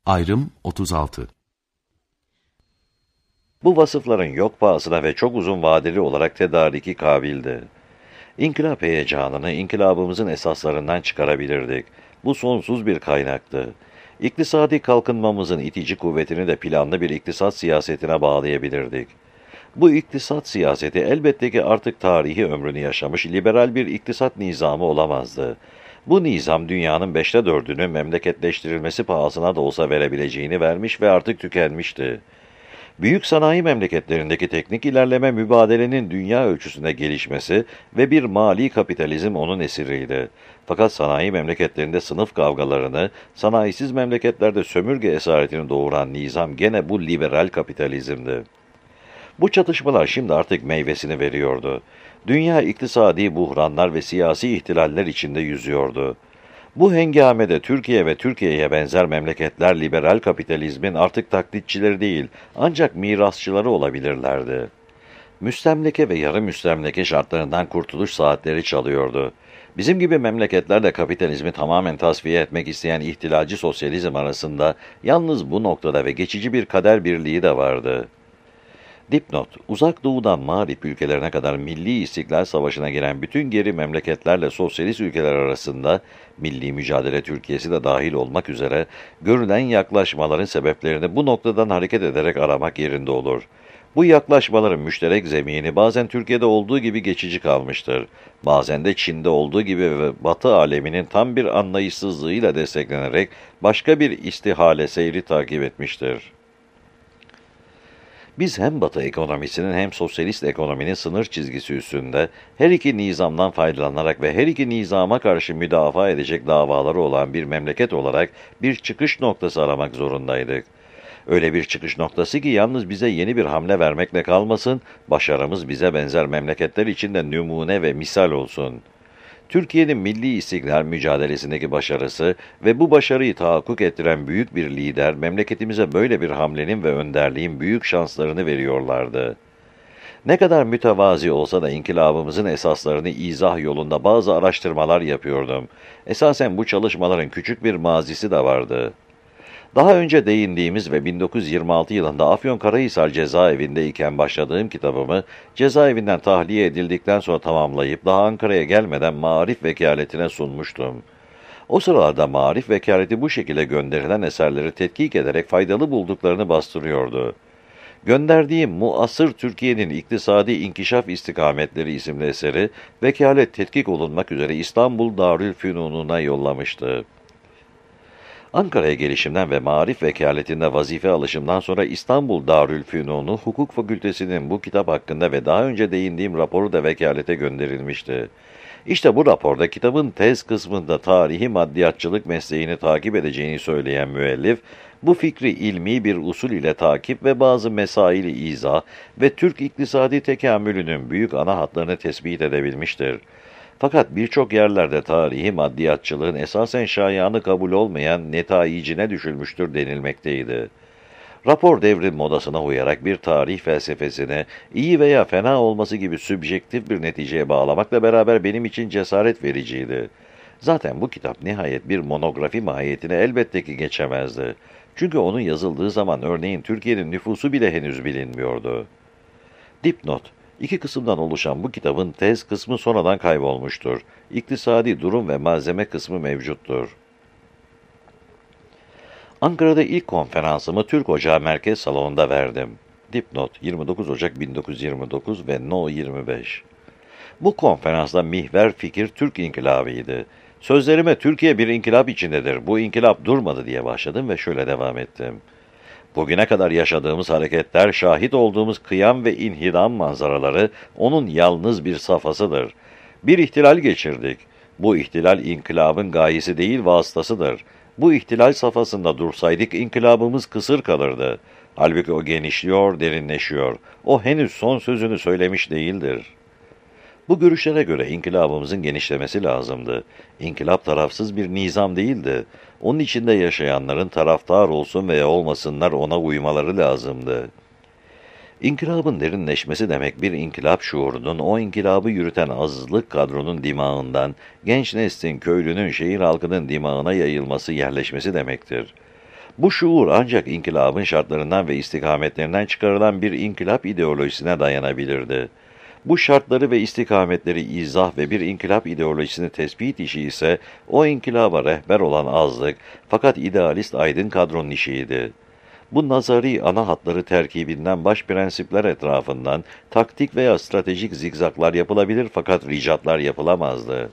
Ayrım 36. Bu vasıfların yok pahasına ve çok uzun vadeli olarak tedariki kabildi. İnkılap heyecanını inkılabımızın esaslarından çıkarabilirdik. Bu sonsuz bir kaynaktı. İktisadi kalkınmamızın itici kuvvetini de planlı bir iktisat siyasetine bağlayabilirdik. Bu iktisat siyaseti elbette ki artık tarihi ömrünü yaşamış liberal bir iktisat nizamı olamazdı. Bu nizam dünyanın 4'ünü memleketleştirilmesi pahasına da olsa verebileceğini vermiş ve artık tükenmişti. Büyük sanayi memleketlerindeki teknik ilerleme mübadelenin dünya ölçüsünde gelişmesi ve bir mali kapitalizm onun esiriydi. Fakat sanayi memleketlerinde sınıf kavgalarını, sanayisiz memleketlerde sömürge esaretini doğuran nizam gene bu liberal kapitalizmdi. Bu çatışmalar şimdi artık meyvesini veriyordu. Dünya iktisadi buhranlar ve siyasi ihtilaller içinde yüzüyordu. Bu hengamede Türkiye ve Türkiye'ye benzer memleketler liberal kapitalizmin artık taklitçileri değil, ancak mirasçıları olabilirlerdi. Müstemleke ve yarı müstemleke şartlarından kurtuluş saatleri çalıyordu. Bizim gibi memleketlerle kapitalizmi tamamen tasfiye etmek isteyen ihtilalci sosyalizm arasında yalnız bu noktada ve geçici bir kader birliği de vardı. Dipnot, Uzak Doğu'dan Mağrip ülkelerine kadar Milli İstiklal Savaşı'na giren bütün geri memleketlerle sosyalist ülkeler arasında, milli mücadele Türkiye'si de dahil olmak üzere, görülen yaklaşmaların sebeplerini bu noktadan hareket ederek aramak yerinde olur. Bu yaklaşmaların müşterek zemini bazen Türkiye'de olduğu gibi geçici kalmıştır. Bazen de Çin'de olduğu gibi ve Batı aleminin tam bir anlayışsızlığıyla desteklenerek başka bir istihale seyri takip etmiştir. Biz hem Batı ekonomisinin hem sosyalist ekonominin sınır çizgisi üstünde her iki nizamdan faydalanarak ve her iki nizama karşı müdafaa edecek davaları olan bir memleket olarak bir çıkış noktası aramak zorundaydık. Öyle bir çıkış noktası ki yalnız bize yeni bir hamle vermekle kalmasın, başarımız bize benzer memleketler için de numune ve misal olsun. Türkiye'nin milli istiklal mücadelesindeki başarısı ve bu başarıyı tahakkuk ettiren büyük bir lider, memleketimize böyle bir hamlenin ve önderliğin büyük şanslarını veriyorlardı. Ne kadar mütevazi olsa da inkılabımızın esaslarını izah yolunda bazı araştırmalar yapıyordum. Esasen bu çalışmaların küçük bir mazisi de vardı. Daha önce değindiğimiz ve 1926 yılında Afyonkarahisar cezaevindeyken başladığım kitabımı cezaevinden tahliye edildikten sonra tamamlayıp daha Ankara'ya gelmeden Maarif Vekaletine sunmuştum. O sıralarda Maarif Vekaleti bu şekilde gönderilen eserleri tetkik ederek faydalı bulduklarını bastırıyordu. Gönderdiğim Muasır Türkiye'nin İktisadi İnkişaf İstikametleri isimli eseri vekalet tetkik olunmak üzere İstanbul Darülfünun'una yollamıştı. Ankara'ya gelişimden ve Maarif Vekaletinde vazife alışımdan sonra İstanbul Darülfünunu Hukuk Fakültesi'nin bu kitap hakkında ve daha önce değindiğim raporu da vekalete gönderilmişti. İşte bu raporda kitabın tez kısmında tarihi maddiyatçılık mesleğini takip edeceğini söyleyen müellif, bu fikri ilmi bir usul ile takip ve bazı mesaili izah ve Türk iktisadi tekamülünün büyük ana hatlarını tespit edebilmiştir. Fakat birçok yerlerde tarihi maddiyatçılığın esasen şayanı kabul olmayan netayicine düşülmüştür denilmekteydi. Rapor devrin modasına uyarak bir tarih felsefesine iyi veya fena olması gibi sübjektif bir neticeye bağlamakla beraber benim için cesaret vericiydi. Zaten bu kitap nihayet bir monografi mahiyetine elbette ki geçemezdi. Çünkü onun yazıldığı zaman örneğin Türkiye'nin nüfusu bile henüz bilinmiyordu. Dipnot: İki kısımdan oluşan bu kitabın tez kısmı sonradan kaybolmuştur. İktisadi durum ve malzeme kısmı mevcuttur. Ankara'da ilk konferansımı Türk Ocağı Merkez Salonu'nda verdim. Dipnot: 29 Ocak 1929 ve No 25. Bu konferansta mihver fikir Türk İnkılabı'ydı. Sözlerime Türkiye bir inkılap içindedir, bu inkılap durmadı diye başladım ve şöyle devam ettim. Bugüne kadar yaşadığımız hareketler, şahit olduğumuz kıyam ve inhidam manzaraları onun yalnız bir safhasıdır. Bir ihtilal geçirdik. Bu ihtilal inkılabın gayesi değil vasıtasıdır. Bu ihtilal safhasında dursaydık inkılabımız kısır kalırdı. Halbuki o genişliyor, derinleşiyor. O henüz son sözünü söylemiş değildir. Bu görüşlere göre inkılabımızın genişlemesi lazımdı. İnkılap tarafsız bir nizam değildi. Onun içinde yaşayanların taraftar olsun veya olmasınlar ona uymaları lazımdı. İnkılabın derinleşmesi demek bir inkılap şuurunun o inkılabı yürüten azınlık kadronun dimağından, genç neslin, köylünün, şehir halkının dimağına yayılması, yerleşmesi demektir. Bu şuur ancak inkılabın şartlarından ve istikametlerinden çıkarılan bir inkılap ideolojisine dayanabilirdi. Bu şartları ve istikametleri izah ve bir inkılap ideolojisini tespit işi ise o inkılaba rehber olan azlık fakat idealist aydın kadronun işiydi. Bu nazari ana hatları terkibinden baş prensipler etrafından taktik veya stratejik zigzaklar yapılabilir fakat ricatlar yapılamazdı.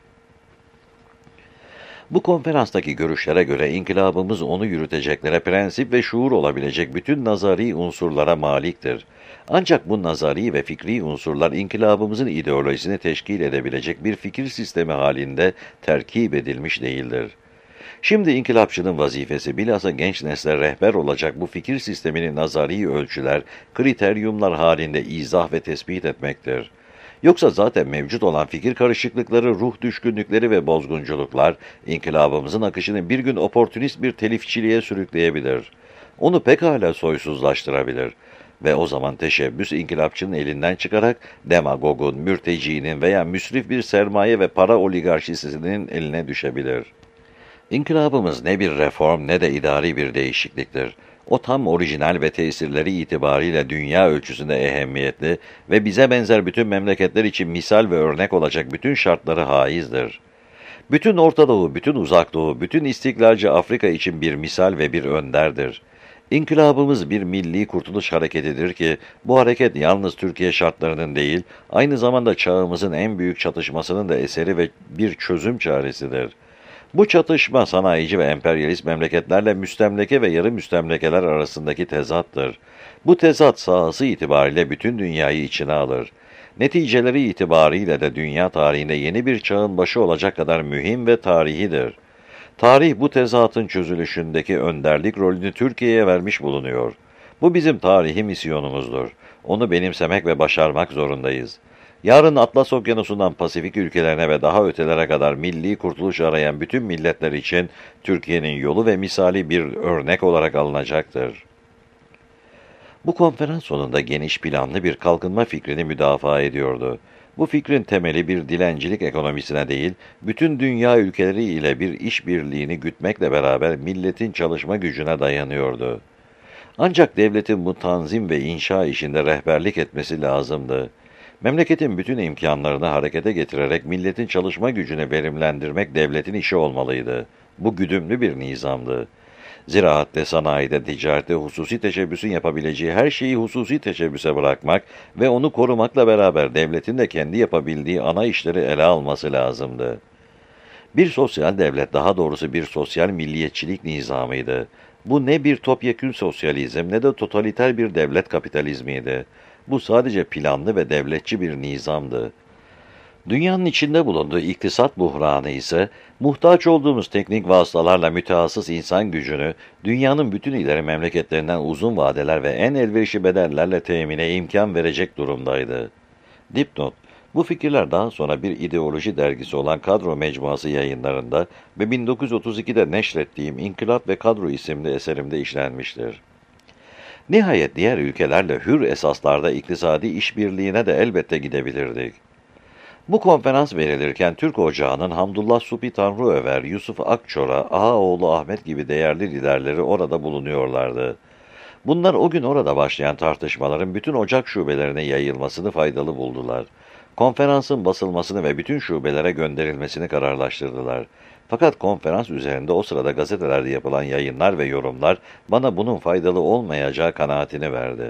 Bu konferanstaki görüşlere göre inkılabımız onu yürüteceklere prensip ve şuur olabilecek bütün nazari unsurlara maliktir. Ancak bu nazari ve fikri unsurlar inkılabımızın ideolojisini teşkil edebilecek bir fikir sistemi halinde terkip edilmiş değildir. Şimdi inkılapçının vazifesi bilhassa genç nesle rehber olacak bu fikir sistemini nazari ölçüler, kriteryumlar halinde izah ve tespit etmektir. Yoksa zaten mevcut olan fikir karışıklıkları, ruh düşkünlükleri ve bozgunculuklar, inkılabımızın akışını bir gün oportunist bir telifçiliğe sürükleyebilir. Onu pekala soysuzlaştırabilir. Ve o zaman teşebbüs inkılapçının elinden çıkarak demagogun, mürtecinin veya müsrif bir sermaye ve para oligarşisinin eline düşebilir. İnkılabımız ne bir reform ne de idari bir değişikliktir. O tam orijinal ve tesirleri itibariyle dünya ölçüsünde ehemmiyetli ve bize benzer bütün memleketler için misal ve örnek olacak bütün şartları haizdir. Bütün Orta Doğu, bütün Uzak Doğu, bütün istiklalci Afrika için bir misal ve bir önderdir. İnkılabımız bir milli kurtuluş hareketidir ki, bu hareket yalnız Türkiye şartlarının değil, aynı zamanda çağımızın en büyük çatışmasının da eseri ve bir çözüm çaresidir. Bu çatışma sanayici ve emperyalist memleketlerle müstemleke ve yarı müstemlekeler arasındaki tezattır. Bu tezat sahası itibariyle bütün dünyayı içine alır. Neticeleri itibariyle de dünya tarihinde yeni bir çağın başı olacak kadar mühim ve tarihidir. Tarih bu tezatın çözülüşündeki önderlik rolünü Türkiye'ye vermiş bulunuyor. Bu bizim tarihi misyonumuzdur. Onu benimsemek ve başarmak zorundayız. Yarın Atlas Okyanusu'ndan Pasifik ülkelerine ve daha ötelere kadar milli kurtuluş arayan bütün milletler için Türkiye'nin yolu ve misali bir örnek olarak alınacaktır. Bu konferans sonunda geniş planlı bir kalkınma fikrini müdafaa ediyordu. Bu fikrin temeli bir dilencilik ekonomisine değil, bütün dünya ülkeleri ile bir işbirliğini gütmekle beraber milletin çalışma gücüne dayanıyordu. Ancak devletin bu tanzim ve inşa işinde rehberlik etmesi lazımdı. Memleketin bütün imkanlarını harekete getirerek milletin çalışma gücünü verimlendirmek devletin işi olmalıydı. Bu güdümlü bir nizamdı. Ziraatte, sanayide, ticarette hususi teşebbüsün yapabileceği her şeyi hususi teşebbüse bırakmak ve onu korumakla beraber devletin de kendi yapabildiği ana işleri ele alması lazımdı. Bir sosyal devlet, daha doğrusu bir sosyal milliyetçilik nizamıydı. Bu ne bir topyekün sosyalizm ne de totaliter bir devlet kapitalizmiydi. Bu sadece planlı ve devletçi bir nizamdı. Dünyanın içinde bulunduğu iktisat buhranı ise, muhtaç olduğumuz teknik vasıtalarla mütehassıs insan gücünü, dünyanın bütün ileri memleketlerinden uzun vadeler ve en elverişli bedellerle temine imkan verecek durumdaydı. Dipnot: Bu fikirler daha sonra bir ideoloji dergisi olan Kadro Mecmuası yayınlarında ve 1932'de neşrettiğim İnkılap ve Kadro isimli eserimde işlenmiştir. Nihayet diğer ülkelerle hür esaslarda iktisadi işbirliğine de elbette gidebilirdik. Bu konferans verilirken Türk Ocağı'nın Hamdullah Supi Tanrıöver, Yusuf Akçora, Ağaoğlu Ahmet gibi değerli liderleri orada bulunuyorlardı. Bunlar o gün orada başlayan tartışmaların bütün ocak şubelerine yayılmasını faydalı buldular. Konferansın basılmasını ve bütün şubelere gönderilmesini kararlaştırdılar. Fakat konferans üzerinde o sırada gazetelerde yapılan yayınlar ve yorumlar bana bunun faydalı olmayacağı kanaatini verdi.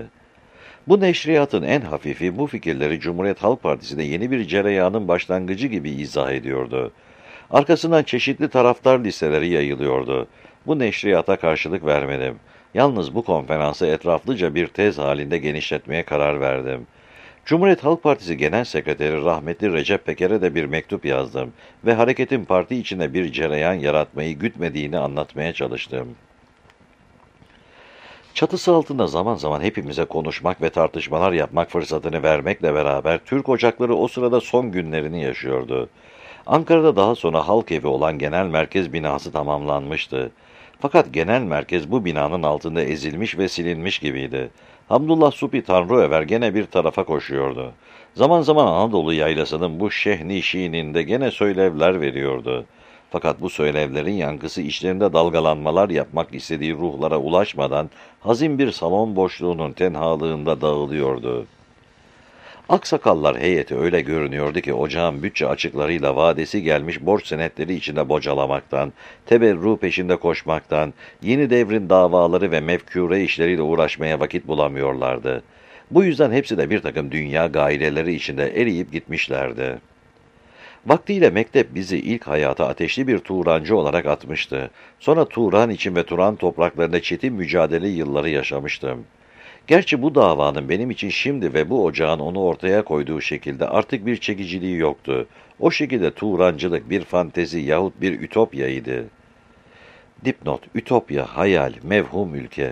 Bu neşriyatın en hafifi bu fikirleri Cumhuriyet Halk Partisi'nde yeni bir cereyanın başlangıcı gibi izah ediyordu. Arkasından çeşitli taraftar listeleri yayılıyordu. Bu neşriyata karşılık vermedim. Yalnız bu konferansı etraflıca bir tez halinde genişletmeye karar verdim. Cumhuriyet Halk Partisi Genel Sekreteri rahmetli Recep Peker'e de bir mektup yazdım ve hareketin parti içinde bir cereyan yaratmayı gütmediğini anlatmaya çalıştım. Çatısı altında zaman zaman hepimize konuşmak ve tartışmalar yapmak fırsatını vermekle beraber Türk Ocakları o sırada son günlerini yaşıyordu. Ankara'da daha sonra halk evi olan genel merkez binası tamamlanmıştı. Fakat genel merkez bu binanın altında ezilmiş ve silinmiş gibiydi. Hamdullah Supi Tanrıöver gene bir tarafa koşuyordu. Zaman zaman Anadolu yaylasının bu şehni şiininde gene söylevler veriyordu. Fakat bu söylevlerin yankısı içlerinde dalgalanmalar yapmak istediği ruhlara ulaşmadan hazin bir salon boşluğunun tenhalığında dağılıyordu. Aksakallar heyeti öyle görünüyordu ki ocağın bütçe açıklarıyla vadesi gelmiş borç senetleri içinde bocalamaktan, teberru peşinde koşmaktan, yeni devrin davaları ve mefkûre işleriyle uğraşmaya vakit bulamıyorlardı. Bu yüzden hepsi de bir takım dünya gaireleri içinde eriyip gitmişlerdi. Vaktiyle mektep bizi ilk hayata ateşli bir Turancı olarak atmıştı. Sonra Turan için ve Turan topraklarında çetin mücadele yılları yaşamıştım. Gerçi bu davanın benim için şimdi ve bu ocağın onu ortaya koyduğu şekilde artık bir çekiciliği yoktu. O şekilde Turancılık bir fantezi yahut bir ütopyaydı. Dipnot, ütopya, hayal, mevhum ülke.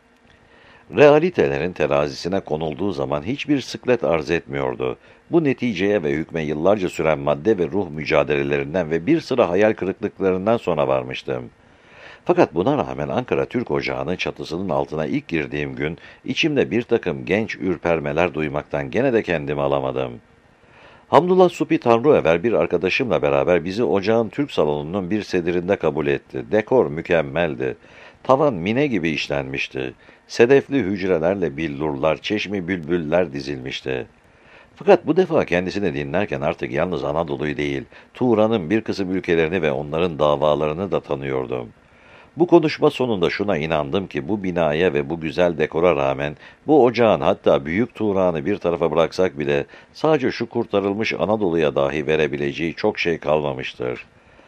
Realitelerin terazisine konulduğu zaman hiçbir sıklet arz etmiyordu. Bu neticeye ve hükme yıllarca süren madde ve ruh mücadelelerinden ve bir sıra hayal kırıklıklarından sonra varmıştım. Fakat buna rağmen Ankara Türk Ocağı'nın çatısının altına ilk girdiğim gün içimde bir takım genç ürpermeler duymaktan gene de kendimi alamadım. Hamdullah Supi Tanrıever bir arkadaşımla beraber bizi ocağın Türk salonunun bir sedirinde kabul etti. Dekor mükemmeldi. Tavan mine gibi işlenmişti. Sedefli hücrelerle billurlar, çeşmi bülbüller dizilmişti. Fakat bu defa kendisini dinlerken artık yalnız Anadolu'yu değil, Turan'ın bir kısım ülkelerini ve onların davalarını da tanıyordum. Bu konuşma sonunda şuna inandım ki bu binaya ve bu güzel dekora rağmen bu ocağın hatta Büyük Turan'ı bir tarafa bıraksak bile sadece şu kurtarılmış Anadolu'ya dahi verebileceği çok şey kalmamıştır.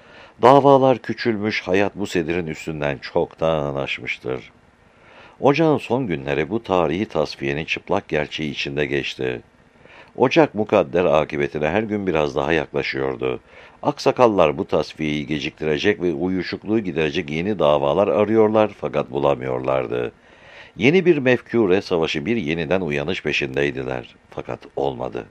Davalar küçülmüş, hayat bu sedirin üstünden çoktan aşmıştır. Ocağın son günleri bu tarihi tasfiyenin çıplak gerçeği içinde geçti. Ocak mukadder akıbetine her gün biraz daha yaklaşıyordu. Aksakallar bu tasfiyeyi geciktirecek ve uyuşukluğu giderecek yeni davalar arıyorlar fakat bulamıyorlardı. Yeni bir mefkûre savaşı bir yeniden uyanış peşindeydiler fakat olmadı.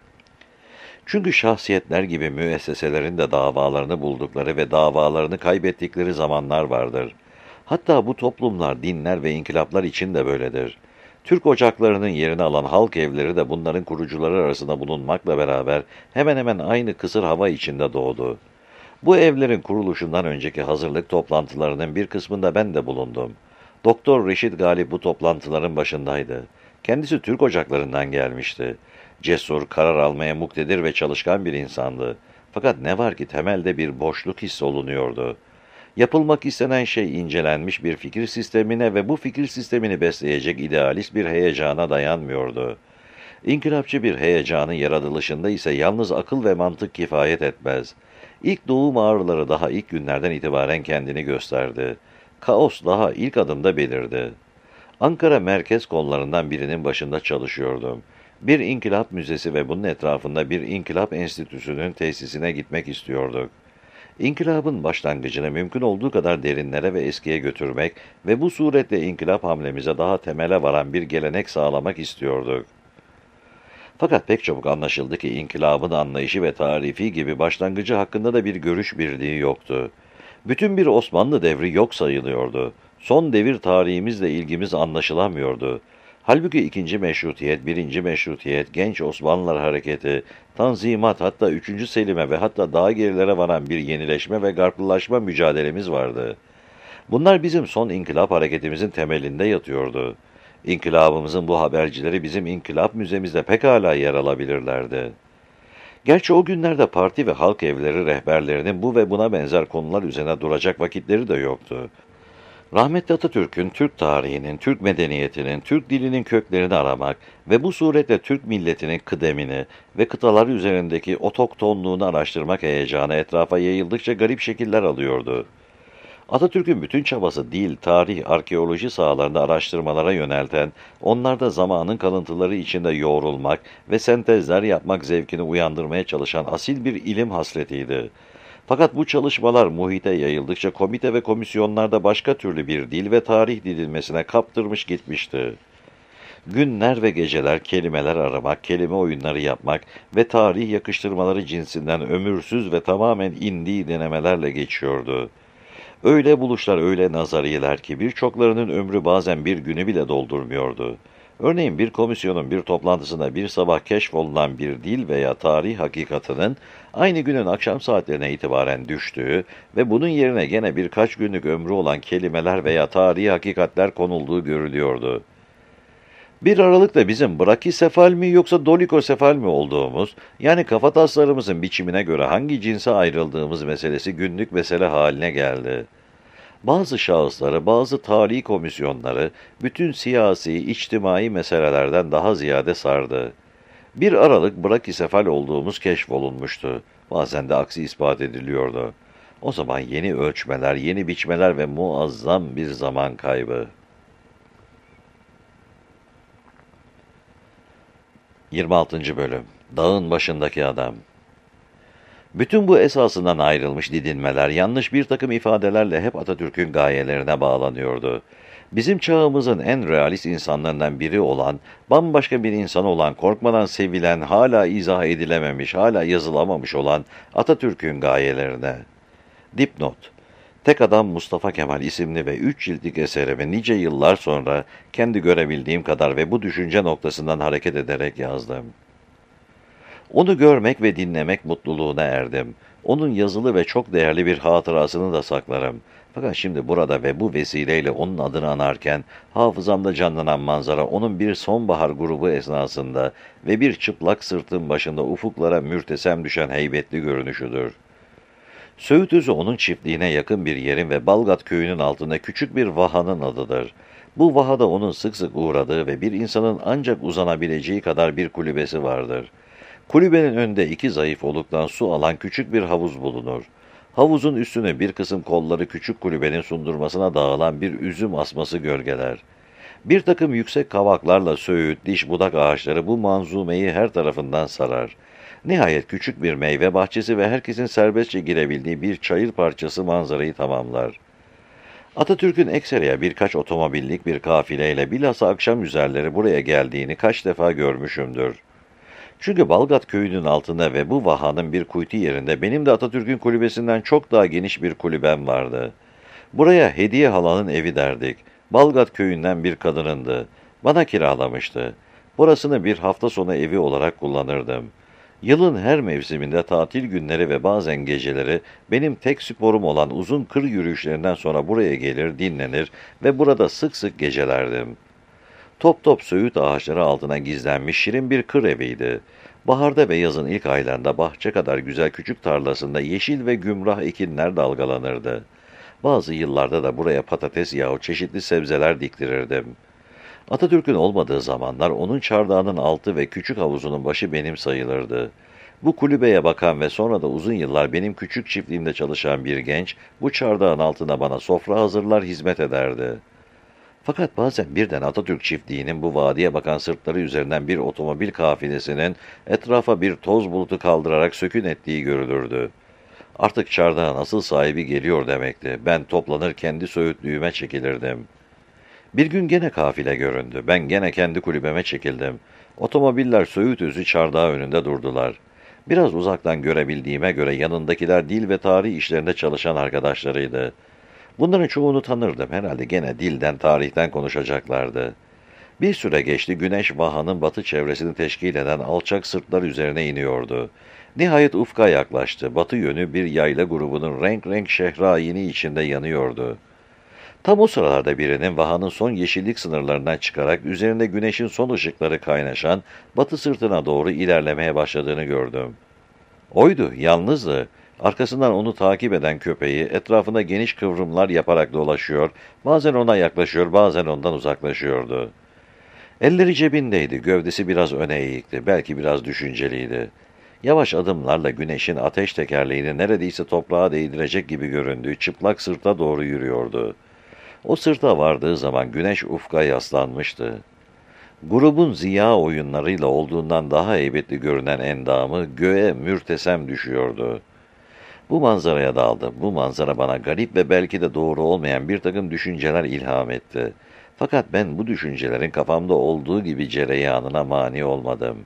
Çünkü şahsiyetler gibi müesseselerin de davalarını buldukları ve davalarını kaybettikleri zamanlar vardır. Hatta bu toplumlar, dinler ve inkılaplar için de böyledir. Türk ocaklarının yerini alan halk evleri de bunların kurucuları arasında bulunmakla beraber hemen hemen aynı kısır hava içinde doğdu. Bu evlerin kuruluşundan önceki hazırlık toplantılarının bir kısmında ben de bulundum. Doktor Reşit Galip bu toplantıların başındaydı. Kendisi Türk ocaklarından gelmişti. Cesur, karar almaya muktedir ve çalışkan bir insandı. Fakat ne var ki temelde bir boşluk hissolunuyordu. Yapılmak istenen şey incelenmiş bir fikir sistemine ve bu fikir sistemini besleyecek idealist bir heyecana dayanmıyordu. İnkılapçı bir heyecanın yaratılışında ise yalnız akıl ve mantık kifayet etmez. İlk doğum ağrıları daha ilk günlerden itibaren kendini gösterdi. Kaos daha ilk adımda belirdi. Ankara merkez kollarından birinin başında çalışıyordum. Bir inkılap müzesi ve bunun etrafında bir inkılap enstitüsünün tesisine gitmek istiyorduk. İnkılabın başlangıcını mümkün olduğu kadar derinlere ve eskiye götürmek ve bu suretle inkılap hamlemize daha temele varan bir gelenek sağlamak istiyorduk. Fakat pek çabuk anlaşıldı ki inkılabın anlayışı ve tarifi gibi başlangıcı hakkında da bir görüş birliği yoktu. Bütün bir Osmanlı devri yok sayılıyordu. Son devir tarihimizle ilgimiz anlaşılamıyordu. Halbuki 2. Meşrutiyet, 1. Meşrutiyet, Genç Osmanlılar Hareketi, Tanzimat hatta 3. Selim'e ve hatta daha gerilere varan bir yenileşme ve garplılaşma mücadelemiz vardı. Bunlar bizim son inkılap hareketimizin temelinde yatıyordu. İnkılabımızın bu habercileri bizim inkılap müzemizde pekala yer alabilirlerdi. Gerçi o günlerde parti ve halk evleri rehberlerinin bu ve buna benzer konular üzerine duracak vakitleri de yoktu. Rahmetli Atatürk'ün Türk tarihinin, Türk medeniyetinin, Türk dilinin köklerini aramak ve bu suretle Türk milletinin kıdemini ve kıtalar üzerindeki otoktonluğunu araştırmak heyecanı etrafa yayıldıkça garip şekiller alıyordu. Atatürk'ün bütün çabası dil, tarih, arkeoloji sahalarında araştırmalara yönelten, onlarda zamanın kalıntıları içinde yoğrulmak ve sentezler yapmak zevkini uyandırmaya çalışan asil bir ilim hasretiydi. Fakat bu çalışmalar muhite yayıldıkça komite ve komisyonlarda başka türlü bir dil ve tarih didilmesine kaptırmış gitmişti. Günler ve geceler kelimeler aramak, kelime oyunları yapmak ve tarih yakıştırmaları cinsinden ömürsüz ve tamamen indi denemelerle geçiyordu. Öyle buluşlar, öyle nazariyeler ki birçoklarının ömrü bazen bir günü bile doldurmuyordu. Örneğin bir komisyonun bir toplantısında bir sabah keşfolunan bir dil veya tarih hakikatının aynı günün akşam saatlerine itibaren düştüğü ve bunun yerine gene birkaç günlük ömrü olan kelimeler veya tarihi hakikatler konulduğu görülüyordu. Bir Aralık'ta bizim brakisefal mi yoksa dolikosefal mi olduğumuz, yani kafataslarımızın biçimine göre hangi cinse ayrıldığımız meselesi günlük mesele haline geldi. Bazı şahısları, bazı tarihi komisyonları bütün siyasi, içtimai meselelerden daha ziyade sardı. Bir Aralık brakisefal olduğumuz keşfolunmuştu. Bazen de aksi ispat ediliyordu. O zaman yeni ölçmeler, yeni biçmeler ve muazzam bir zaman kaybı. 26. Bölüm. Dağın başındaki adam. Bütün bu esasından ayrılmış didinmeler, yanlış bir takım ifadelerle hep Atatürk'ün gayelerine bağlanıyordu. Bizim çağımızın en realist insanlarından biri olan, bambaşka bir insan olan, korkmadan sevilen, hala izah edilememiş, hala yazılamamış olan Atatürk'ün gayelerine. Dipnot. Tek Adam Mustafa Kemal isimli ve 3 ciltlik eserimi nice yıllar sonra kendi görebildiğim kadar ve bu düşünce noktasından hareket ederek yazdım. Onu görmek ve dinlemek mutluluğuna erdim. Onun yazılı ve çok değerli bir hatırasını da saklarım. Fakat şimdi burada ve bu vesileyle onun adını anarken hafızamda canlanan manzara onun bir sonbahar grubu esnasında ve bir çıplak sırtın başında ufuklara mürtesem düşen heybetli görünüşüdür. Söğüt Özü onun çiftliğine yakın bir yerin ve Balgat köyünün altında küçük bir vahanın adıdır. Bu vahada onun sık sık uğradığı ve bir insanın ancak uzanabileceği kadar bir kulübesi vardır. Kulübenin önünde 2 zayıf oluktan su alan küçük bir havuz bulunur. Havuzun üstüne bir kısım kolları küçük kulübenin sundurmasına dağılan bir üzüm asması gölgeler. Bir takım yüksek kavaklarla söğüt, diş budak ağaçları bu manzumeyi her tarafından sarar. Nihayet küçük bir meyve bahçesi ve herkesin serbestçe girebildiği bir çayır parçası manzarayı tamamlar. Atatürk'ün ekseriye birkaç otomobillik bir kafileyle bilhassa akşam üzerleri buraya geldiğini kaç defa görmüşümdür. Çünkü Balgat köyünün altında ve bu vahanın bir kuytu yerinde benim de Atatürk'ün kulübesinden çok daha geniş bir kulübem vardı. Buraya Hediye Hala'nın evi derdik. Balgat köyünden bir kadınındı. Bana kiralamıştı. Burasını bir hafta sonu evi olarak kullanırdım. Yılın her mevsiminde tatil günleri ve bazen geceleri benim tek sporum olan uzun kır yürüyüşlerinden sonra buraya gelir, dinlenir ve burada sık sık gecelerdim. Top top söğüt ağaçları altına gizlenmiş şirin bir kır eviydi. Baharda ve yazın ilk aylarında bahçe kadar güzel küçük tarlasında yeşil ve gümrah ekinler dalgalanırdı. Bazı yıllarda da buraya patates yahut çeşitli sebzeler diktirirdim. Atatürk'ün olmadığı zamanlar onun çardağının altı ve küçük havuzunun başı benim sayılırdı. Bu kulübeye bakan ve sonra da uzun yıllar benim küçük çiftliğimde çalışan bir genç, bu çardağın altına bana sofra hazırlar hizmet ederdi. Fakat bazen birden Atatürk çiftliğinin bu vadiye bakan sırtları üzerinden bir otomobil kafilesinin etrafa bir toz bulutu kaldırarak sökün ettiği görülürdü. Artık çardağın asıl sahibi geliyor demekti. Ben toplanır kendi söğütlüğüme çekilirdim. Bir gün gene kafile göründü. Ben gene kendi kulübeme çekildim. Otomobiller Söğüt Özü çardağı önünde durdular. Biraz uzaktan görebildiğime göre yanındakiler dil ve tarih işlerinde çalışan arkadaşlarıydı. Bunların çoğunu tanırdım. Herhalde gene dilden, tarihten konuşacaklardı. Bir süre geçti, güneş vahanın batı çevresini teşkil eden alçak sırtlar üzerine iniyordu. Nihayet ufka yaklaştı. Batı yönü bir yayla grubunun renk renk şehrayini içinde yanıyordu. Tam o sıralarda birinin vahanın son yeşillik sınırlarından çıkarak üzerinde güneşin son ışıkları kaynaşan batı sırtına doğru ilerlemeye başladığını gördüm. Oydu, yalnızdı. Arkasından onu takip eden köpeği etrafında geniş kıvrımlar yaparak dolaşıyor, bazen ona yaklaşıyor, bazen ondan uzaklaşıyordu. Elleri cebindeydi, gövdesi biraz öne eğikti, belki biraz düşünceliydi. Yavaş adımlarla güneşin ateş tekerleğini neredeyse toprağa değdirecek gibi göründüğü çıplak sırta doğru yürüyordu. O sırta vardığı zaman güneş ufka yaslanmıştı. Grubun ziya oyunlarıyla olduğundan daha heybetli görünen endamı göğe mürtesem düşüyordu. Bu manzaraya daldım. Bu manzara bana garip ve belki de doğru olmayan bir takım düşünceler ilham etti. Fakat ben bu düşüncelerin kafamda olduğu gibi cereyanına mani olmadım.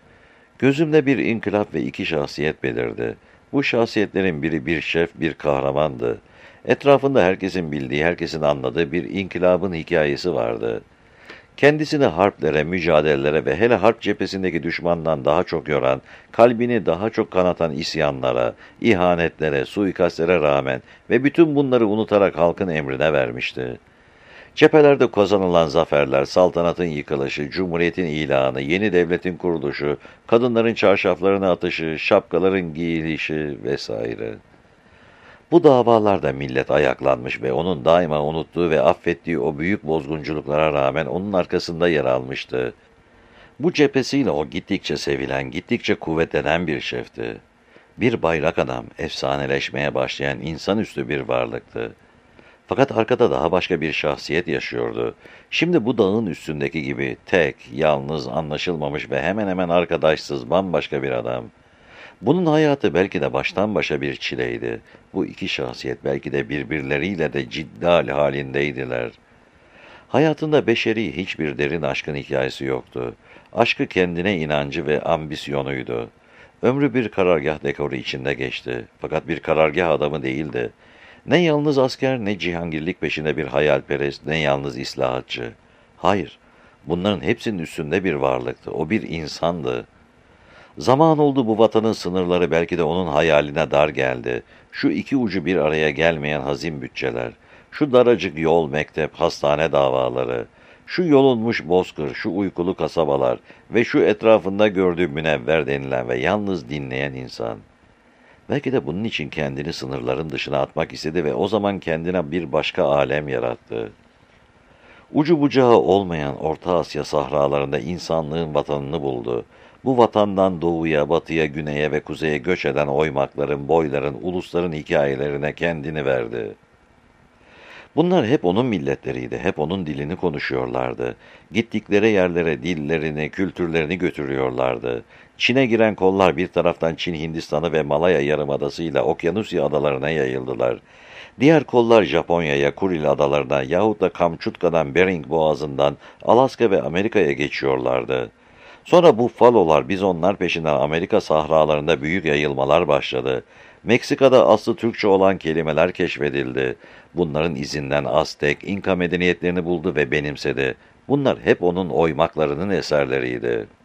Gözümde bir inkılap ve 2 şahsiyet belirdi. Bu şahsiyetlerin biri bir şef, bir kahramandı. Etrafında herkesin bildiği, herkesin anladığı bir inkılabın hikayesi vardı. Kendisini harplere, mücadelelere ve hele harp cephesindeki düşmandan daha çok yoran, kalbini daha çok kanatan isyanlara, ihanetlere, suikastlere rağmen ve bütün bunları unutarak halkın emrine vermişti. Cephelerde kazanılan zaferler, saltanatın yıkılışı, cumhuriyetin ilanı, yeni devletin kuruluşu, kadınların çarşaflarına atışı, şapkaların giyilişi vesaire. Bu davalarda millet ayaklanmış ve onun daima unuttuğu ve affettiği o büyük bozgunculuklara rağmen onun arkasında yer almıştı. Bu cephesiyle o gittikçe sevilen, gittikçe kuvvetlenen bir şefti. Bir bayrak adam, efsaneleşmeye başlayan insanüstü bir varlıktı. Fakat arkada daha başka bir şahsiyet yaşıyordu. Şimdi bu dağın üstündeki gibi tek, yalnız, anlaşılmamış ve hemen hemen arkadaşsız bambaşka bir adam. Bunun hayatı belki de baştan başa bir çileydi. Bu iki şahsiyet belki de birbirleriyle de ciddal halindeydiler. Hayatında beşeri hiçbir derin aşkın hikayesi yoktu. Aşkı kendine inancı ve ambisyonuydu. Ömrü bir karargah dekoru içinde geçti. Fakat bir karargah adamı değildi. Ne yalnız asker, ne cihangirlik peşinde bir hayalperest, ne yalnız islahatçı. Hayır, bunların hepsinin üstünde bir varlıktı. O bir insandı. Zaman oldu bu vatanın sınırları belki de onun hayaline dar geldi. Şu iki ucu bir araya gelmeyen hazin bütçeler, şu daracık yol, mektep, hastane davaları, şu yolunmuş bozkır, şu uykulu kasabalar ve şu etrafında gördüğü münevver denilen ve yalnız dinleyen insan. Belki de bunun için kendini sınırların dışına atmak istedi ve o zaman kendine bir başka alem yarattı. Ucu bucağı olmayan Orta Asya sahralarında insanlığın vatanını buldu. Bu vatandan doğuya, batıya, güneye ve kuzeye göç eden oymakların, boyların, ulusların hikayelerine kendini verdi. Bunlar hep onun milletleriydi, hep onun dilini konuşuyorlardı. Gittikleri yerlere dillerini, kültürlerini götürüyorlardı. Çin'e giren kollar bir taraftan Çin, Hindistan'ı ve Malaya Yarımadası'yla Okyanusya adalarına yayıldılar. Diğer kollar Japonya'ya, Kuril adalarına yahut da Kamçutka'dan Bering Boğazı'ndan Alaska ve Amerika'ya geçiyorlardı. Sonra bu falolar biz onlar peşinden Amerika sahralarında büyük yayılmalar başladı. Meksika'da aslı Türkçe olan kelimeler keşfedildi. Bunların izinden Aztek, İnka medeniyetlerini buldu ve benimsedi. Bunlar hep onun oymaklarının eserleriydi.